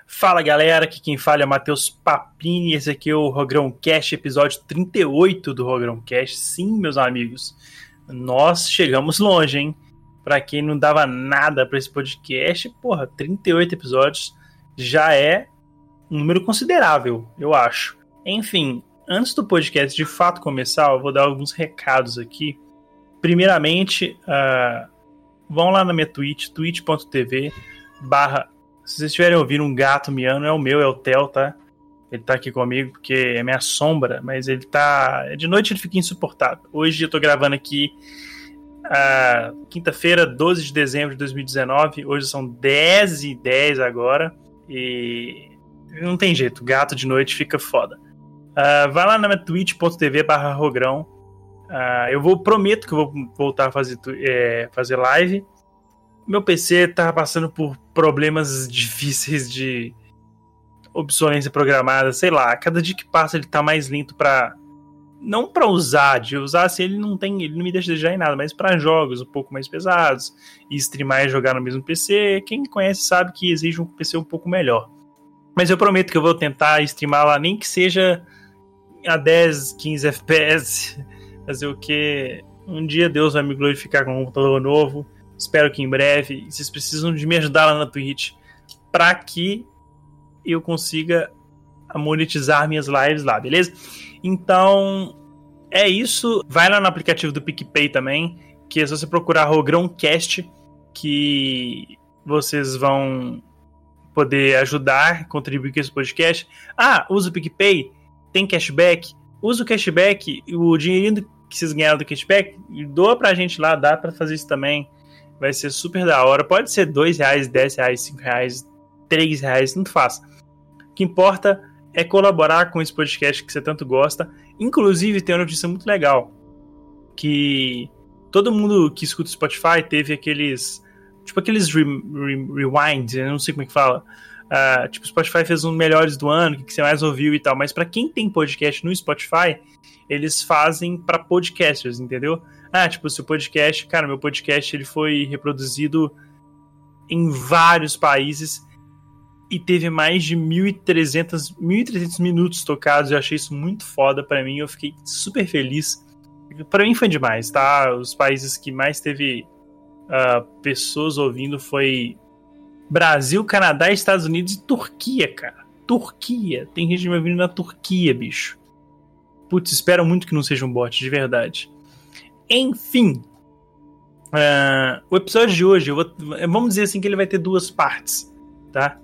Fala galera, aqui quem fala é Matheus Papini, esse aqui é o Rogrão Cast, episódio 38 do Rogrão Cast. Sim, meus amigos, nós chegamos longe, hein? Pra quem não dava nada pra esse podcast, 38 episódios já é um número considerável, eu acho. Enfim, antes do podcast de fato começar, eu vou dar alguns recados aqui. Primeiramente, vão lá na minha Twitch, twitch.tv/. Se vocês estiverem ouvindo um gato miando, é o meu, é o Theo, tá? Ele tá aqui comigo porque é minha sombra, mas ele tá... De noite ele fica insuportável. Hoje eu tô gravando aqui quinta-feira, 12 de dezembro de 2019. Hoje são 10h10 agora. E não tem jeito, gato de noite fica foda. Vai lá na minha twitch.tv/rogrão. Prometo que eu vou voltar a fazer live. Meu PC tá passando por problemas difíceis de obsolescência programada, sei lá. Cada dia que passa ele tá mais lento pra... Não pra usar, de usar assim ele não me deixa desejar em nada, mas pra jogos um pouco mais pesados, e streamar e jogar no mesmo PC. Quem me conhece sabe que exige um PC um pouco melhor. Mas eu prometo que eu vou tentar streamar lá, nem que seja a 10, 15 FPS. Fazer o que? Um dia Deus vai me glorificar com um computador novo. Espero que em breve. Vocês precisam de me ajudar lá na Twitch para que eu consiga monetizar minhas lives lá, beleza? Então, é isso. Vai lá no aplicativo do PicPay também, que é só você procurar Rogrãocast, que vocês vão poder ajudar, contribuir com esse podcast. Usa o PicPay, tem cashback. Usa o cashback, o dinheirinho que vocês ganharam do cashback, doa pra gente lá, dá pra fazer isso também. Vai ser super da hora. Pode ser R$2, R$10, R$5, R$3, tanto faz. O que importa é colaborar com esse podcast que você tanto gosta. Inclusive, tem uma notícia muito legal. Que todo mundo que escuta o Spotify teve aqueles... Tipo aqueles rewind, eu não sei como é que fala. O Spotify fez um melhores do ano, o que você mais ouviu e tal. Mas pra quem tem podcast no Spotify, eles fazem pra podcasters, entendeu? Se o podcast... Cara, meu podcast ele foi reproduzido em vários países e teve mais de 1.300 minutos tocados. Eu achei isso muito foda pra mim. Eu fiquei super feliz. Pra mim foi demais, tá? Os países que mais teve pessoas ouvindo foi Brasil, Canadá, Estados Unidos e Turquia, cara. Turquia. Tem gente me ouvindo na Turquia, bicho. Putz, espero muito que não seja um bot, de verdade. Enfim, o episódio de hoje, vamos dizer assim que ele vai ter duas partes, tá?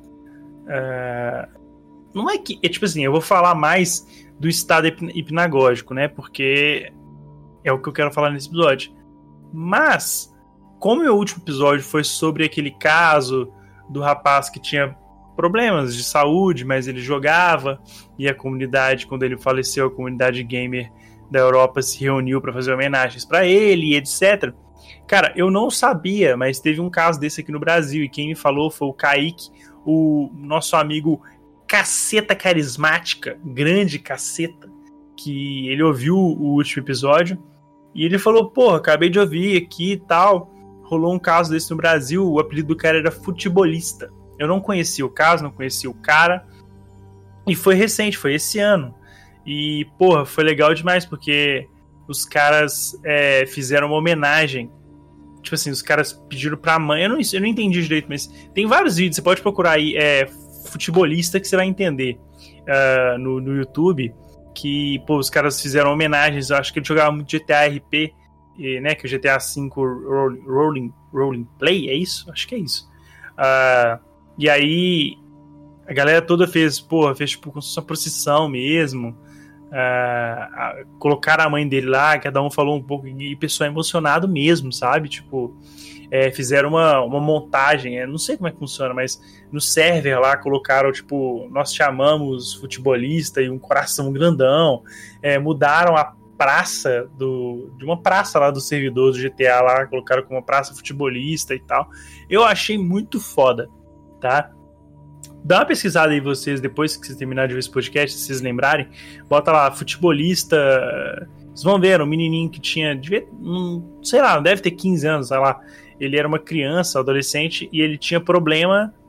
Não é que... tipo assim, eu vou falar mais do estado hipnagógico, né? Porque é o que eu quero falar nesse episódio. Mas, como o meu último episódio foi sobre aquele caso do rapaz que tinha problemas de saúde, mas ele jogava, e a comunidade, quando ele faleceu, a comunidade gamer da Europa se reuniu para fazer homenagens para ele, etc. Cara, eu não sabia, mas teve um caso desse aqui no Brasil, e quem me falou foi o Kaique, o nosso amigo Caceta Carismática, grande Caceta, que ele ouviu o último episódio, e ele falou, acabei de ouvir aqui e tal, rolou um caso desse no Brasil, o apelido do cara era Futebolista. Eu não conhecia o caso, não conhecia o cara, e foi recente, foi esse ano. E, foi legal demais, porque os caras fizeram uma homenagem. Tipo assim, os caras pediram pra mãe. Eu não entendi direito, mas tem vários vídeos, você pode procurar aí, Futebolista, que você vai entender no YouTube. Que, os caras fizeram homenagens. Eu acho que ele jogava muito GTA RP, né? Que o GTA V Rolling Play, é isso? Acho que é isso. E aí a galera toda fez tipo com sua procissão mesmo. Colocaram a mãe dele lá, cada um falou um pouco, e o pessoal emocionado mesmo, sabe? Tipo, fizeram uma montagem, não sei como é que funciona, mas no server lá colocaram, tipo, nós chamamos futebolista e um coração grandão, mudaram a praça de uma praça lá do servidor do GTA lá, colocaram como uma praça futebolista e tal. Eu achei muito foda, tá? Dá uma pesquisada aí vocês, depois que vocês terminarem de ver esse podcast, se vocês lembrarem, bota lá, futebolista, vocês vão ver, um menininho que tinha, sei lá, deve ter 15 anos, sei lá, ele era uma criança, adolescente, e ele tinha problema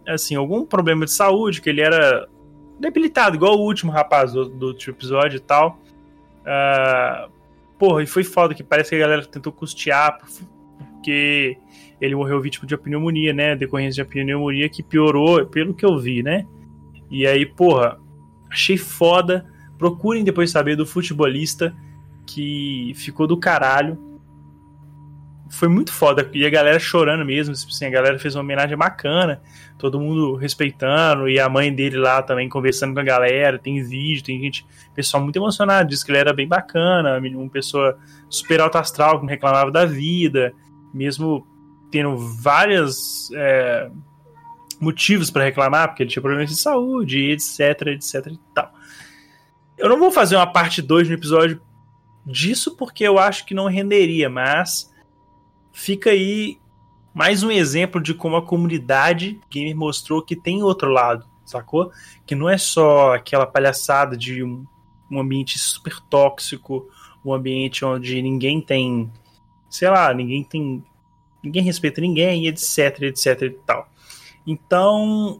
assim, algum problema de saúde, que ele era debilitado, igual o último rapaz do último episódio e tal. Porra, e foi foda, que parece que a galera tentou custear, porque ele morreu vítima de pneumonia, né? Decorrência de pneumonia que piorou, pelo que eu vi, né? E aí, porra, achei foda. Procurem depois saber do futebolista que ficou do caralho. Foi muito foda. E a galera chorando mesmo. Assim, a galera fez uma homenagem bacana. Todo mundo respeitando. E a mãe dele lá também conversando com a galera. Tem vídeo, tem gente, pessoal muito emocionado. Diz que ele era bem bacana. Uma pessoa super alto astral, que não reclamava da vida. Mesmo tendo vários motivos para reclamar, porque ele tinha problemas de saúde, etc, etc e tal. Eu não vou fazer uma parte 2 no episódio disso, porque eu acho que não renderia, mas fica aí mais um exemplo de como a comunidade gamer mostrou que tem outro lado, sacou? Que não é só aquela palhaçada de um ambiente super tóxico, um ambiente onde ninguém tem, sei lá, ninguém respeita ninguém, etc, etc e tal. Então,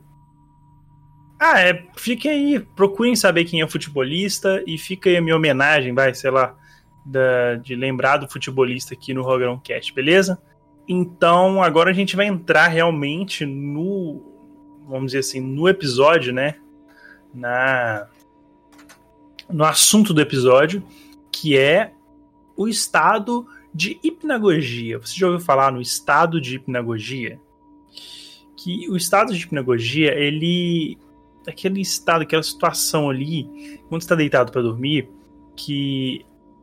fiquem aí, procurem saber quem é o futebolista e fica aí a minha homenagem, de lembrar do futebolista aqui no Rogrão Cast, beleza? Então, agora a gente vai entrar realmente vamos dizer assim, no episódio, né? No assunto do episódio, que é o estado de hipnagogia. Você já ouviu falar no estado de hipnagogia? Que o estado de hipnagogia, aquele estado, aquela situação ali, quando você está deitado para dormir, que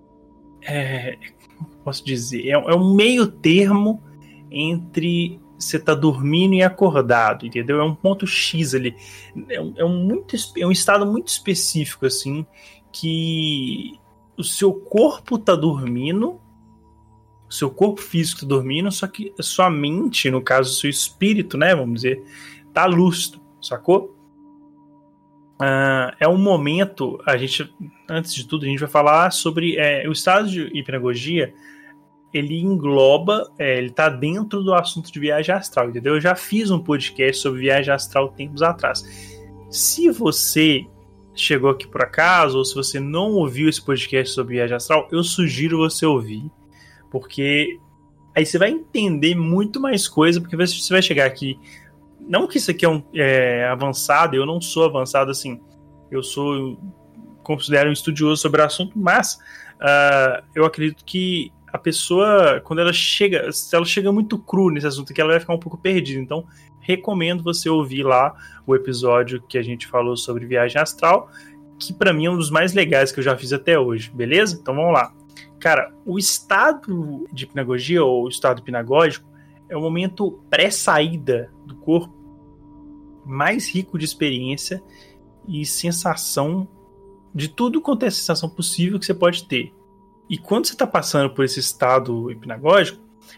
como posso dizer, é um meio termo entre você tá dormindo e acordado, entendeu? É um ponto X ali. É um estado muito específico, assim, que o seu corpo tá dormindo, o seu corpo físico tá dormindo, só que a sua mente, no caso, o seu espírito, né, vamos dizer, tá lúcido, sacou? É um momento, antes de tudo, a gente vai falar sobre o estado de hipnagogia. Ele engloba, ele tá dentro do assunto de viagem astral, entendeu? Eu já fiz um podcast sobre viagem astral tempos atrás. Se você chegou aqui por acaso, ou se você não ouviu esse podcast sobre viagem astral, eu sugiro você ouvir, porque aí você vai entender muito mais coisa, porque você vai chegar aqui. Não que isso aqui é avançado, eu não sou avançado assim, considero um estudioso sobre o assunto, mas eu acredito que a pessoa, quando ela chega, se ela chega muito cru nesse assunto aqui, ela vai ficar um pouco perdida. Então, recomendo você ouvir lá o episódio que a gente falou sobre viagem astral, que pra mim é um dos mais legais que eu já fiz até hoje, beleza? Então vamos lá. Cara, o estado de hipnagogia, ou o estado hipnagógico, é o momento pré-saída do corpo mais rico de experiência e sensação, de tudo quanto é sensação possível que você pode ter. E quando você está passando por esse estado hipnagógico,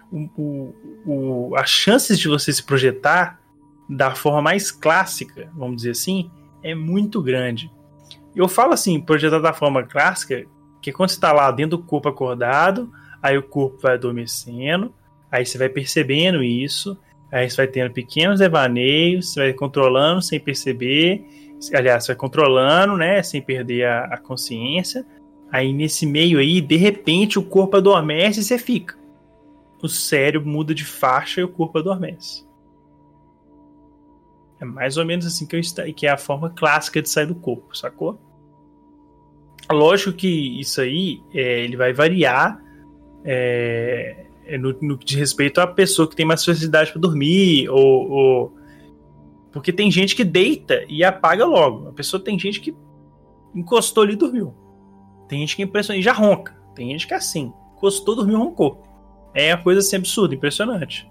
as chances de você se projetar da forma mais clássica, vamos dizer assim, é muito grande. Eu falo assim, projetar da forma clássica, que é quando você está lá dentro do corpo acordado, aí o corpo vai adormecendo, aí você vai percebendo isso, aí você vai tendo pequenos devaneios, você vai controlando sem perceber, aliás, você vai controlando, né, sem perder a consciência. Aí nesse meio aí, de repente o corpo adormece e você fica. O cérebro muda de faixa e o corpo adormece. É mais ou menos assim que é a forma clássica de sair do corpo, sacou? Lógico que isso aí ele vai variar no que diz respeito à pessoa que tem mais facilidade para dormir, porque tem gente que deita e apaga logo. Tem gente que encostou ali e dormiu. Tem gente que é impressionante, já ronca. Tem gente que é assim, encostou, dormiu, roncou. É uma coisa assim absurda, impressionante.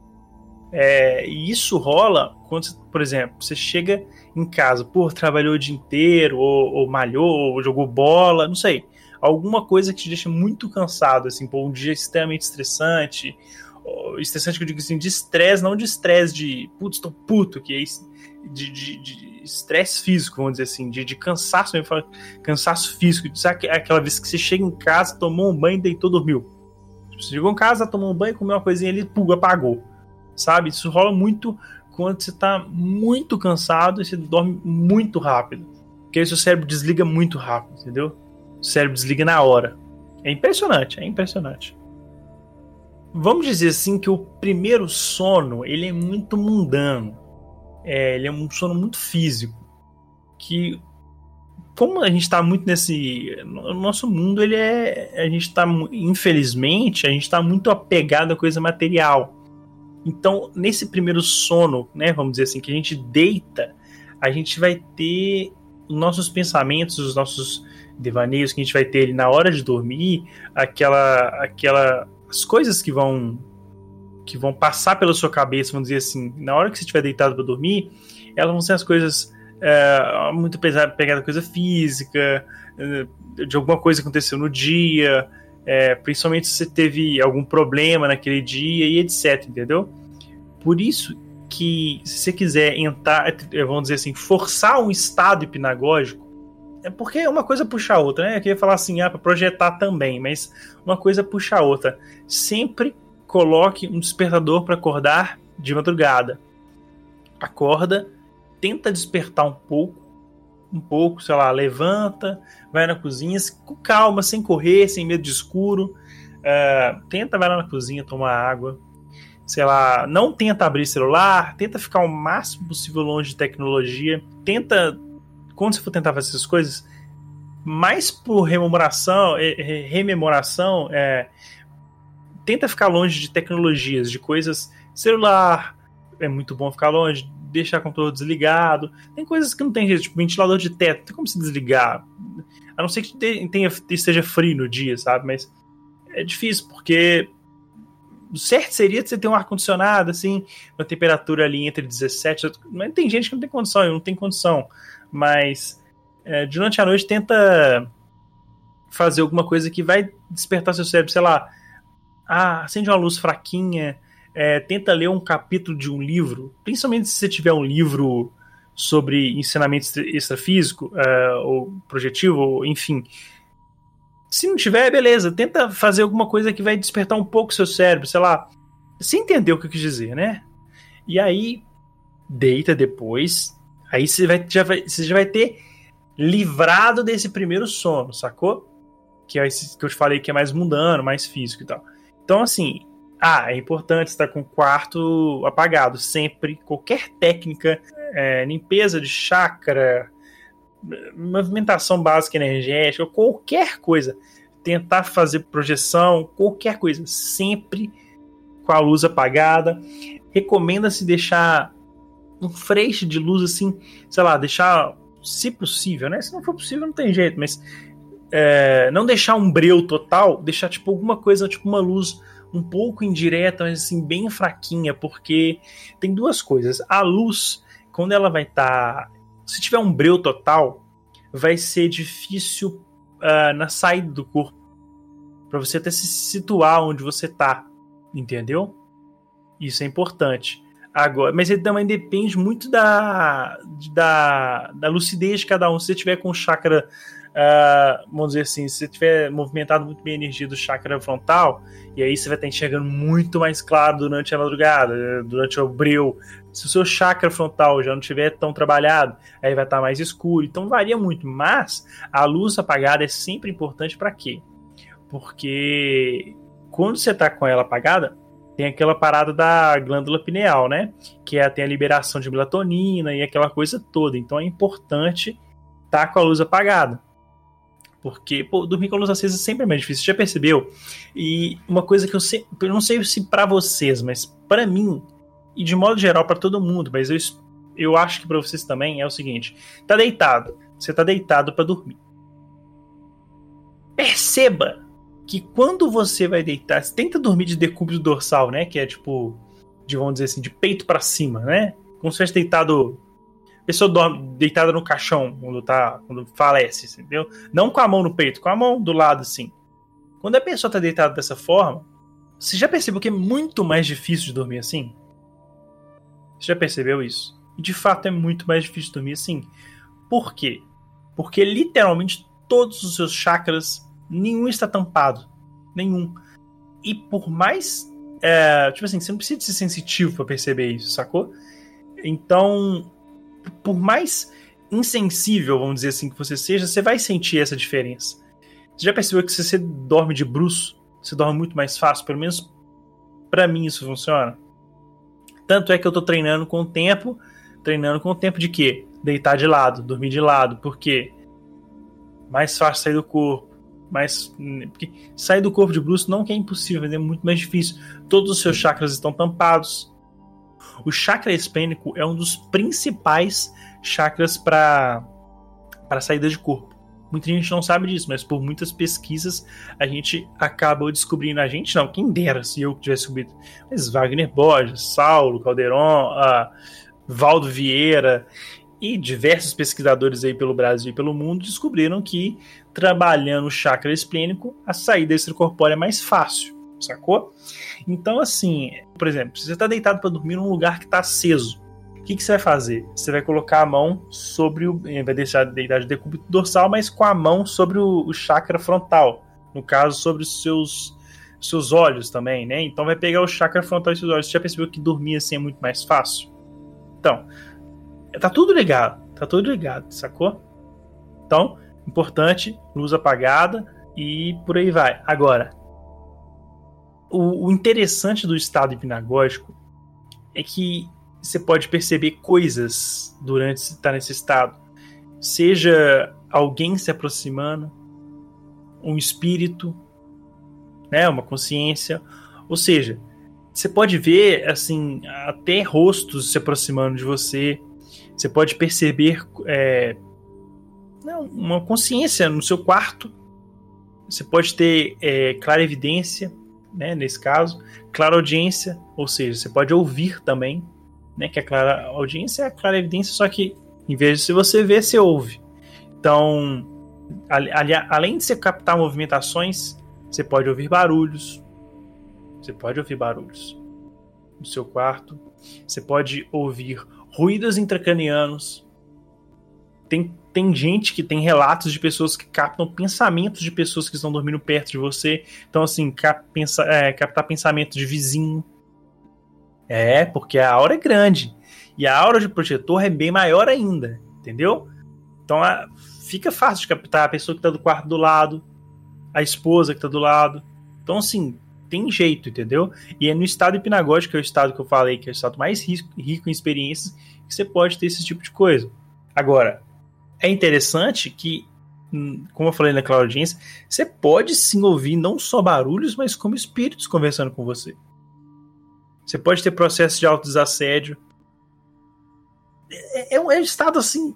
E isso rola quando, por exemplo, você chega em casa, trabalhou o dia inteiro, ou malhou, ou jogou bola, não sei. Alguma coisa que te deixa muito cansado, assim, um dia extremamente estressante. Estressante que eu digo assim, de estresse, não de estresse de putz, tô puto, que é isso, de estresse físico, vamos dizer assim, de cansaço mesmo, cansaço físico, sabe aquela vez que você chega em casa, tomou um banho, deitou, dormiu. Você chegou em casa, tomou um banho, comeu uma coisinha ali, apagou, sabe? Isso rola muito quando você tá muito cansado e você dorme muito rápido. Porque aí seu cérebro desliga muito rápido, entendeu? O cérebro desliga na hora. É impressionante, é impressionante. Vamos dizer assim que o primeiro sono, ele é muito mundano. Ele é um sono muito físico. Que, como a gente está muito nesse... O nosso mundo, ele é... A gente está, infelizmente, a gente está muito apegado à coisa material. Então, nesse primeiro sono, né, vamos dizer assim, que a gente deita, a gente vai ter os nossos pensamentos, os nossos devaneios que a gente vai ter ali na hora de dormir, as coisas que vão passar pela sua cabeça, vamos dizer assim, na hora que você estiver deitado para dormir, elas vão ser as coisas muito pegadas da coisa física, de alguma coisa que aconteceu no dia, principalmente se você teve algum problema naquele dia e etc, entendeu? Por isso que se você quiser entrar, vamos dizer assim, forçar um estado hipnagógico, é porque uma coisa puxa a outra, né? Eu queria falar assim, para projetar também, mas uma coisa puxa a outra. Sempre coloque um despertador para acordar de madrugada. Acorda, tenta despertar um pouco, sei lá, levanta, vai na cozinha, com calma, sem correr, sem medo de escuro. Vai lá na cozinha tomar água. Sei lá, não tenta abrir celular, tenta ficar o máximo possível longe de tecnologia. Quando você for tentar fazer essas coisas, mais por rememoração, tenta ficar longe de tecnologias, de coisas. Celular é muito bom ficar longe, deixar o computador desligado. Tem coisas que não tem jeito, tipo ventilador de teto, não tem como se desligar. A não ser que esteja frio no dia, sabe? Mas é difícil, porque o certo seria você ter um ar-condicionado, assim, uma temperatura ali entre 17. Mas tem gente que não tem condição, eu não tenho condição. Mas durante a noite tenta fazer alguma coisa que vai despertar seu cérebro, sei lá, acende uma luz fraquinha, tenta ler um capítulo de um livro, principalmente se você tiver um livro sobre ensinamento extrafísico, ou projetivo, ou enfim. Se não tiver, beleza, tenta fazer alguma coisa que vai despertar um pouco seu cérebro, sei lá, você entendeu o que eu quis dizer, né? E aí, deita depois, aí você já vai ter livrado desse primeiro sono, sacou? Que é esse que eu te falei que é mais mundano, mais físico e tal. Então, assim, é importante estar com o quarto apagado, sempre, qualquer técnica, limpeza de chácara, movimentação básica energética, qualquer coisa, tentar fazer projeção, qualquer coisa, sempre com a luz apagada. Recomenda-se deixar um feixe de luz assim, sei lá, deixar, se possível, né? Se não for possível, não tem jeito, mas não deixar um breu total, deixar tipo alguma coisa, tipo uma luz um pouco indireta, mas assim, bem fraquinha, porque tem duas coisas. A luz, quando ela vai estar... Se tiver um breu total, vai ser difícil na saída do corpo, para você até se situar onde você tá, entendeu? Isso é importante. Agora, mas ele também depende muito da lucidez de cada um. Se você tiver com o chakra, vamos dizer assim, se você tiver movimentado muito bem a energia do chakra frontal, e aí você vai estar enxergando muito mais claro durante a madrugada, durante o breu. Se o seu chakra frontal já não estiver tão trabalhado, aí vai estar mais escuro. Então varia muito, mas a luz apagada é sempre importante. Para quê? Porque quando você está com ela apagada, tem aquela parada da glândula pineal, né? Que tem a liberação de melatonina e aquela coisa toda. Então é importante estar com a luz apagada. Porque dormir com a luz acesa sempre é mais difícil. Você já percebeu? E uma coisa que eu não sei se para vocês, mas para mim, e de modo geral para todo mundo, mas eu acho que para vocês também é o seguinte: tá deitado. Você tá deitado para dormir. Perceba que quando você vai deitar, você tenta dormir de decúbito dorsal, né? Que é tipo, vamos dizer assim, de peito para cima, né? Como se estivesse deitado. A pessoa dorme deitada no caixão quando falece, entendeu? Não com a mão no peito, com a mão do lado, assim. Quando a pessoa tá deitada dessa forma, você já percebeu que é muito mais difícil de dormir assim? Você já percebeu isso? E de fato é muito mais difícil de dormir assim. Por quê? Porque literalmente todos os seus chakras, nenhum está tampado. Nenhum. E por mais... tipo assim, você não precisa ser sensitivo para perceber isso, sacou? Então, por mais insensível, vamos dizer assim, que você seja, você vai sentir essa diferença. Você já percebeu que se você dorme de bruço, você dorme muito mais fácil? Pelo menos pra mim isso funciona. Tanto é que eu tô treinando com o tempo de quê? Deitar de lado, dormir de lado. Por quê? Mais fácil sair do corpo. Porque sair do corpo de bruço não que é impossível, é muito mais difícil. Todos os seus chakras estão tampados. O chakra esplênico é um dos principais chakras para saída de corpo. Muita gente não sabe disso, mas por muitas pesquisas a gente acabou descobrindo. A gente não, quem dera se eu tivesse subido. Mas Wagner Borges, Saulo Calderon, Valdo Vieira e diversos pesquisadores aí pelo Brasil e pelo mundo descobriram que trabalhando o chakra esplênico, a saída extracorpórea é mais fácil, sacou? Então, assim, por exemplo, se você está deitado para dormir num lugar que está aceso, o que você vai fazer? Você vai colocar a mão sobre o... vai deixar deitar de decúbito dorsal, mas com a mão sobre o chakra frontal. No caso, sobre os seus olhos também, né? Então vai pegar o chakra frontal e seus olhos. Você já percebeu que dormir assim é muito mais fácil? Então, tá tudo ligado, sacou? Então, importante, luz apagada e por aí vai. Agora, o interessante do estado hipnagógico é que você pode perceber coisas durante estar nesse estado. Seja alguém se aproximando, um espírito, né, uma consciência. Ou seja, você pode ver assim, até rostos se aproximando de você. Você pode perceber uma consciência no seu quarto. Você pode ter clarevidência, né, nesse caso, clareaudiência, ou seja, você pode ouvir também, né, que a clareaudiência é a clarevidência, só que em vez de você ver, você ouve. Então, além de você captar movimentações, você pode ouvir barulhos. Você pode ouvir barulhos no seu quarto. Você pode ouvir ruídos intracranianos. Tem gente que tem relatos de pessoas que captam pensamentos de pessoas que estão dormindo perto de você. Então, assim, captar pensamento de vizinho. Porque a aura é grande. E a aura de projetor é bem maior ainda. Entendeu? Então, fica fácil de captar a pessoa que está do quarto do lado, a esposa que está do lado. Então, assim, tem jeito, entendeu? E é no estado hipnagógico, que é o estado que eu falei, que é o estado mais rico em experiências, que você pode ter esse tipo de coisa. Agora, é interessante que, como eu falei na clareaudiência, você pode sim ouvir não só barulhos, mas como espíritos conversando com você. Você pode ter processo de autodesassédio. É um estado assim...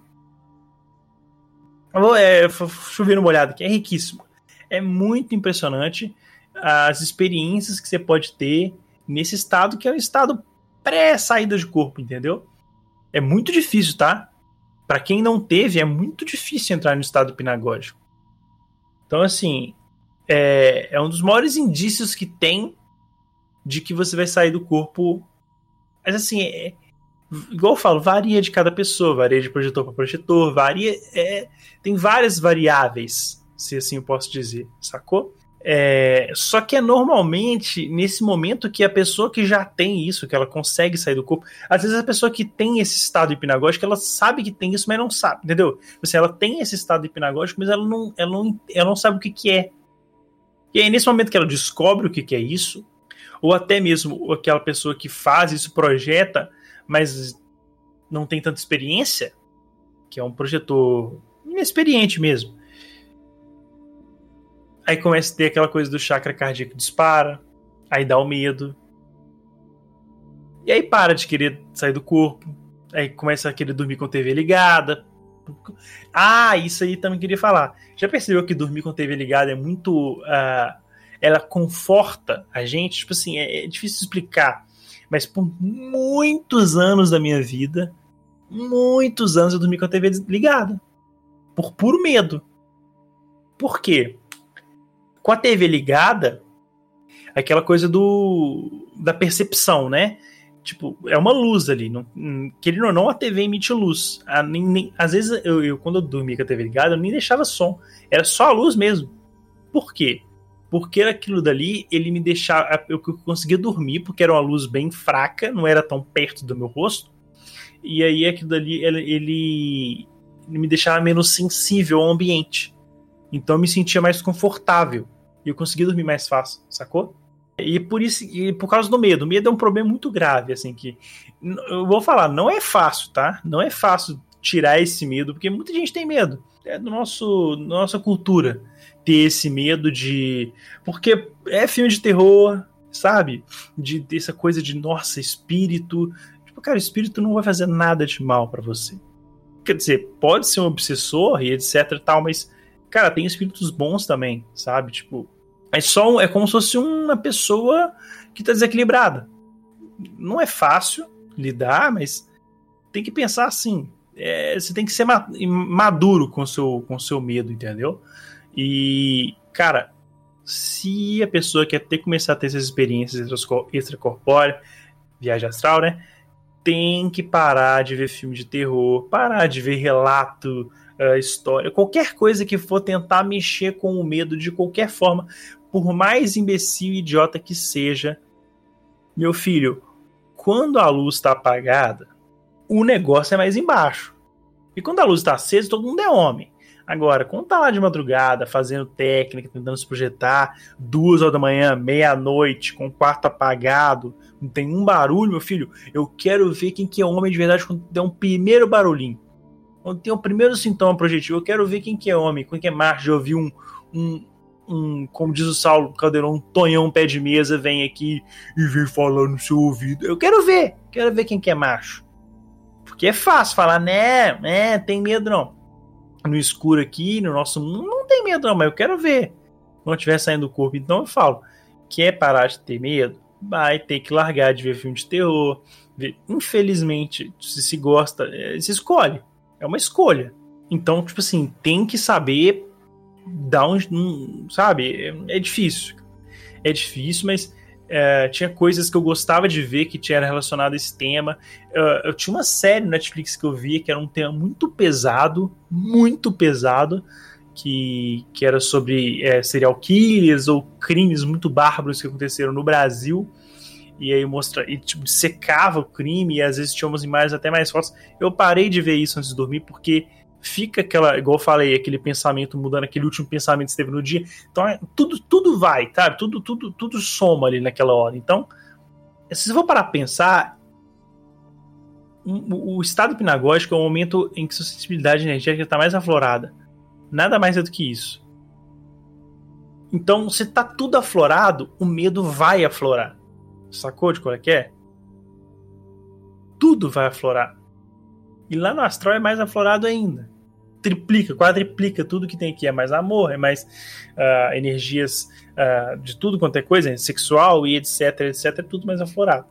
Chovendo uma olhada aqui, é riquíssimo. É muito impressionante as experiências que você pode ter nesse estado, que é um estado pré-saída de corpo, entendeu? É muito difícil, tá? Pra quem não teve, é muito difícil entrar no estado hipnagógico. Então, assim, é um dos maiores indícios que tem de que você vai sair do corpo. Mas, assim, igual eu falo, varia de cada pessoa, varia de projetor para projetor, varia. Tem várias variáveis, se assim eu posso dizer, sacou? Só que é normalmente nesse momento que a pessoa que já tem isso, que ela consegue sair do corpo, às vezes a pessoa que tem esse estado hipnagógico, ela sabe que tem isso, mas não sabe, entendeu? Assim, ela tem esse estado hipnagógico, mas ela não sabe o que é. E aí nesse momento que ela descobre o que é isso, ou até mesmo aquela pessoa que faz isso, projeta, mas não tem tanta experiência, que é um projetor inexperiente mesmo. Aí começa a ter aquela coisa do chakra cardíaco dispara, aí dá o medo. E aí para de querer sair do corpo, aí começa a querer dormir com a TV ligada. Isso aí também queria falar. Já percebeu que dormir com a TV ligada é muito... ela conforta a gente? Tipo assim, é difícil explicar. Mas por muitos anos da minha vida, muitos anos eu dormi com a TV ligada. Por puro medo. Por quê? Com a TV ligada, aquela coisa da percepção, né? Tipo, é uma luz ali. Querendo ou não, a TV emite luz. Às vezes, quando eu dormia com a TV ligada, eu nem deixava som. Era só a luz mesmo. Por quê? Porque aquilo dali, ele me deixava... Eu conseguia dormir, porque era uma luz bem fraca, não era tão perto do meu rosto. E aí aquilo dali, ele me deixava menos sensível ao ambiente. Então eu me sentia mais confortável. E eu conseguia dormir mais fácil, sacou? E por isso, e por causa do medo. O medo é um problema muito grave, assim, que eu vou falar, não é fácil, tá? Não é fácil tirar esse medo, porque muita gente tem medo. É da nossa cultura ter esse medo de... Porque é filme de terror, sabe? De essa coisa de, nossa, espírito. Tipo, cara, espírito não vai fazer nada de mal pra você. Quer dizer, pode ser um obsessor e etc e tal, mas, cara, tem espíritos bons também, sabe? Tipo, é como se fosse uma pessoa que tá desequilibrada. Não é fácil lidar, mas tem que pensar assim. Você tem que ser maduro com o seu medo, entendeu? E, cara, se a pessoa quer começar a ter essas experiências extracorpóreas, viagem astral, né? Tem que parar de ver filme de terror, parar de ver relato, história, qualquer coisa que for tentar mexer com o medo de qualquer forma, por mais imbecil e idiota que seja. Meu filho, quando a luz está apagada, o negócio é mais embaixo. E quando a luz está acesa, todo mundo é homem. Agora, quando tá lá de madrugada, fazendo técnica, tentando se projetar, 2 horas da manhã, meia-noite, com o quarto apagado, não tem um barulho, meu filho, eu quero ver quem que é homem de verdade quando der um primeiro barulhinho. Quando tem o primeiro sintoma projetivo, eu quero ver quem que é homem, quem que é macho. Já ouvi como diz o Saulo Caldeirão, um tonhão pé de mesa, vem aqui e vem falar no seu ouvido. Eu quero ver quem que é macho. Porque é fácil falar, né, tem medo não. No escuro aqui, no nosso mundo, não tem medo não, mas eu quero ver. Quando estiver saindo do corpo, então eu falo, quer parar de ter medo? Vai ter que largar de ver filme de terror. Infelizmente, se gosta, se escolhe. É uma escolha. Então, tipo assim, tem que saber dar sabe? É difícil. É difícil, mas tinha coisas que eu gostava de ver que tinha relacionado a esse tema. Eu tinha uma série no Netflix que eu via que era um tema muito pesado, que era sobre serial killers ou crimes muito bárbaros que aconteceram no Brasil. E aí tipo, secava o crime e às vezes tinha umas imagens até mais fortes. Eu parei de ver isso antes de dormir porque fica igual eu falei, aquele pensamento mudando, aquele último pensamento que esteve no dia. Então tudo vai, sabe? Tudo soma ali naquela hora. Então, se você for parar pra pensar, o estado hipnagógico é o momento em que sua sensibilidade energética está mais aflorada. Nada mais é do que isso. Então, se tá tudo aflorado, o medo vai aflorar. Sacou de qual é que é? Tudo vai aflorar. E lá no astral é mais aflorado ainda. Triplica, quadriplica tudo que tem aqui. É mais amor, é mais energias de tudo quanto é coisa, sexual e etc, tudo mais aflorado.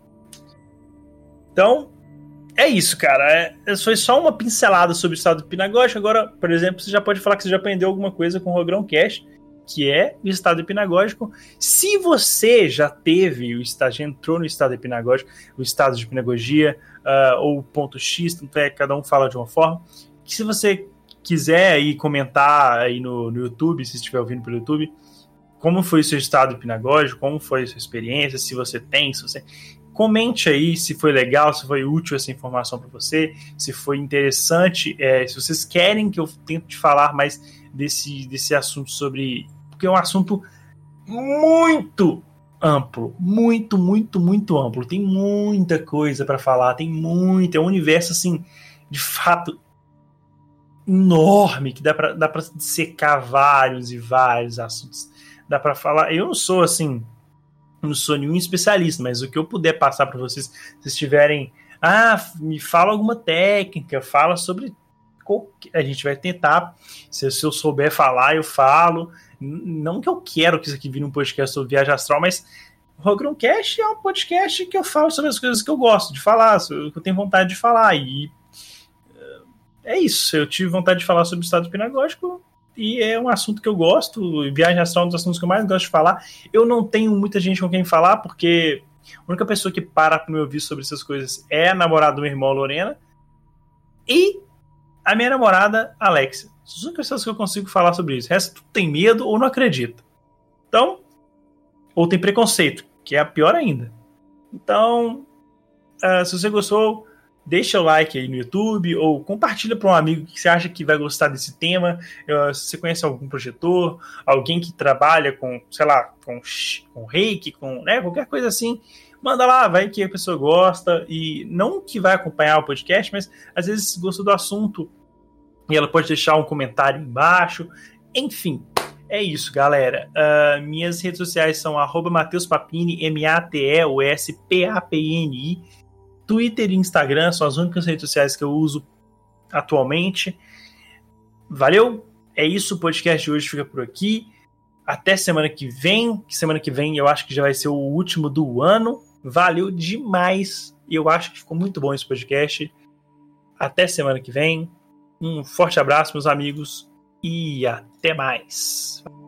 Então, é isso, cara. Foi só uma pincelada sobre o estado hipnagógico. Agora, por exemplo, você já pode falar que você já aprendeu alguma coisa com o Rogrão Cash, que é o estado hipnagógico. Se você já entrou no estado hipnagógico, o estado de hipnagogia, ou ponto X, tanto cada um fala de uma forma, que se você quiser aí comentar aí no YouTube, se estiver ouvindo pelo YouTube, como foi o seu estado hipnagógico, como foi a sua experiência, se você tem, comente aí se foi legal, se foi útil essa informação para você, se foi interessante, se vocês querem que eu tente falar mais desse assunto porque é um assunto muito amplo, muito amplo, tem muita coisa para falar, é um universo assim, de fato enorme, que dá para dissecar vários e vários assuntos, dá para falar. Eu não sou nenhum especialista, mas o que eu puder passar para vocês, se vocês tiverem, me fala alguma técnica, fala sobre, a gente vai tentar, se eu souber falar, eu falo. Não que eu quero que isso aqui vire um podcast sobre viagem astral, mas o Rogrãocast é um podcast que eu falo sobre as coisas que eu gosto de falar, que eu tenho vontade de falar, e é isso. Eu tive vontade de falar sobre o estado hipnagógico e é um assunto que eu gosto. Viagem astral é um dos assuntos que eu mais gosto de falar. Eu não tenho muita gente com quem falar, porque a única pessoa que para me ouvir sobre essas coisas é a namorada do meu irmão, Lorena, e a minha namorada, Alexia. São as únicas pessoas que eu consigo falar sobre isso. O resto tem medo ou não acredita. Então, ou tem preconceito, que é a pior ainda. Então, se você gostou, deixa o like aí no YouTube ou compartilha para um amigo que você acha que vai gostar desse tema. Se você conhece algum projetor, alguém que trabalha com, sei lá, com reiki, com, né, qualquer coisa assim, manda lá, vai que a pessoa gosta e não que vai acompanhar o podcast, mas às vezes gostou do assunto e ela pode deixar um comentário embaixo. Enfim, é isso, galera. Minhas redes sociais são @MatheusPapini, MatheusPapini. Twitter e Instagram são as únicas redes sociais que eu uso atualmente. Valeu? É isso, o podcast de hoje fica por aqui. Até semana que vem. Semana que vem eu acho que já vai ser o último do ano. Valeu demais. Eu acho que ficou muito bom esse podcast. Até semana que vem. Um forte abraço, meus amigos. E até mais.